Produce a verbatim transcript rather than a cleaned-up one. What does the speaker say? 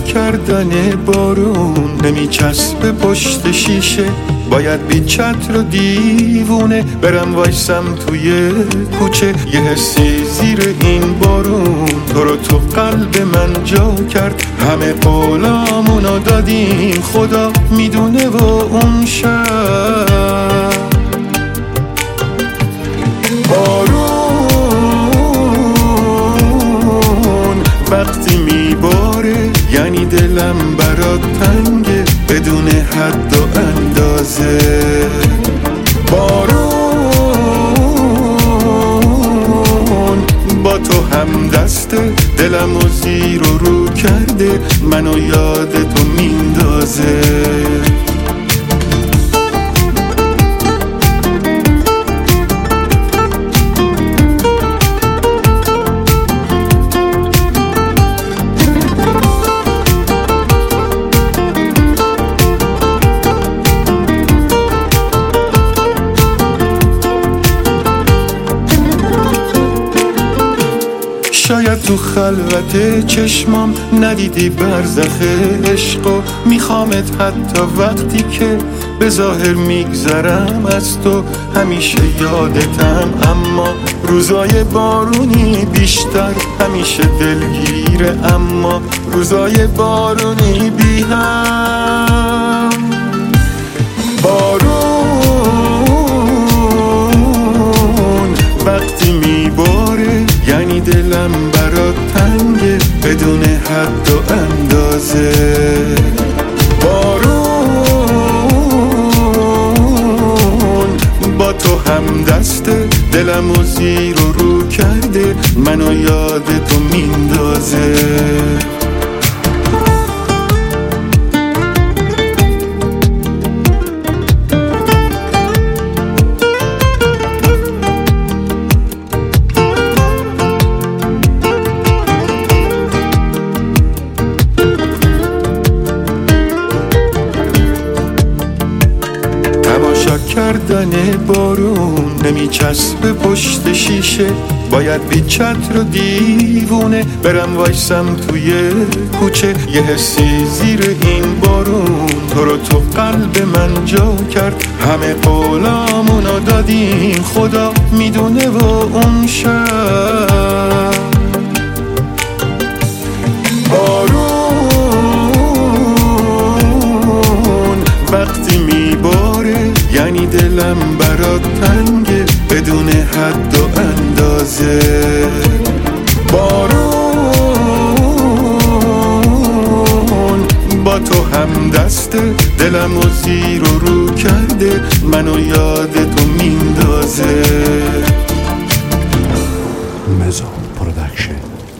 کردن بارون نمیچسبه پشت شیشه، باید بی چتر و دیوونه برم وایسم توی کوچه. یه حسی زیر این بارون تو رو تو قلب من جا کرد، همه قولامونو دادیم خدا میدونه و اون شب بارون وقتی میباره یعنی دلم برات تنگه بدون حد و اندازه. بارون با تو هم دسته، دلم و زیر و رو کرده، منو یاد تو میندازه. شاید تو خلوت چشمام ندیدی برزخ عشق و میخوامت حتی وقتی که به ظاهر میگذرم از تو. همیشه یادتم اما روزای بارونی بیشتر، همیشه دلگیره اما روزای بارونی بی هم. بارون وقتی میباره یعنی دلم برات تنگه بدون حد و اندازه. بارون با تو هم دسته، دلم و زیر و رو کرده، منو یاد تو میندازه. تماشا کردن بارون نمیچسبه پشت شیشه، باید بی چتر و دیوونه برم وایسم توی کوچه. یه حسی زیر این بارون تو رو تو قلب من جا کرد، همه قولامونو دادیم خدا میدونه و اون شب بارون وقتی میباره یعنی دلم برات تنگه بدون حد و اندازه. بارون با تو هم دسته، دلم و زیر و رو کرده، منو یاد تو میندازه. مزو پرودکشن.